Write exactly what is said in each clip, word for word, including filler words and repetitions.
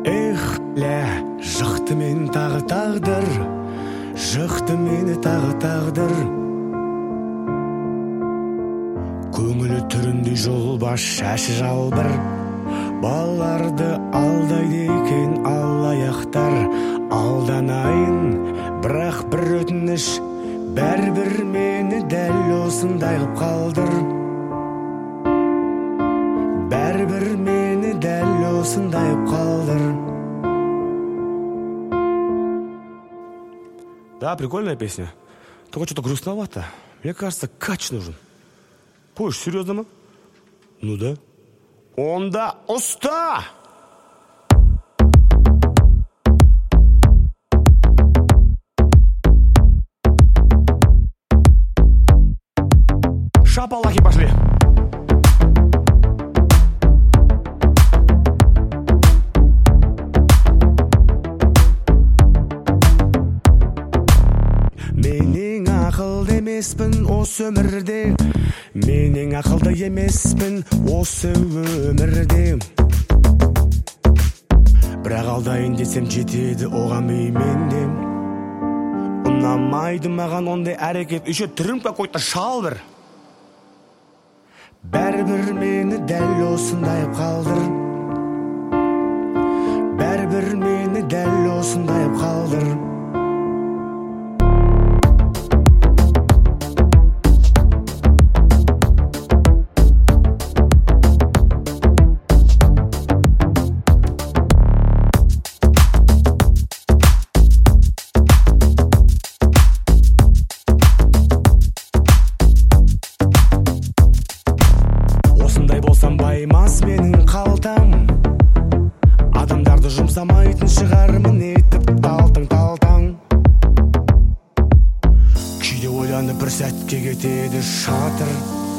Эх, лә, жықты мен тағы тағдыр, жықты мені тағы тағдыр. Көңілі түрінде жолбаш шашы жалбыр, балаларды алдайды екен алаяқтар. Алданайын, бірақ бір өтініш, бәрібір мені дәл осындай қылып қалдыр. Бәрібір мені дәл осындай қылып қалдыр. Да, прикольная песня. Только что-то грустновато. Мне кажется, кач нужен. Поешь серьезно, ма? Ну да. Онда уста! Шапалахи пошли. Менің ақылды емеспін осы өмірде, менің ақылды емеспін осы өмірде. Бірақ алдайын десем жетеді оған менде. Ұнамайды маған ондай әрекет, еще түрім какой-то шалбыр. Бәрібір мені дәл осындай қалдыр. Бәрібір мені дәл осындай қалдыр. Баймас менің қалтам, адамдарды жұмсамайтын шығармын етіп талтың-талтаң. Кейде ойланып бір сәтке кетеді шатыр.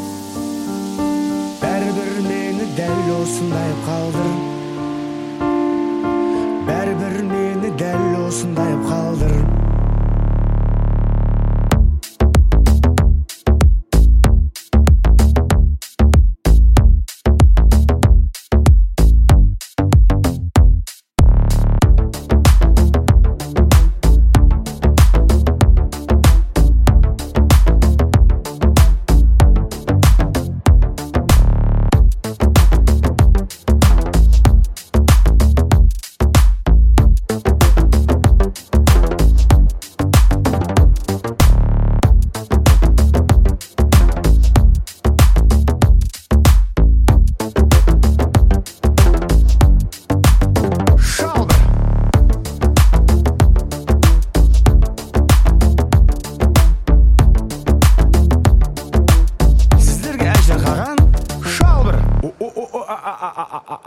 Бәрібір мені дәл осындай қалдыр. Бәрібір мені дәл осындай қалдыр. Шалбыр.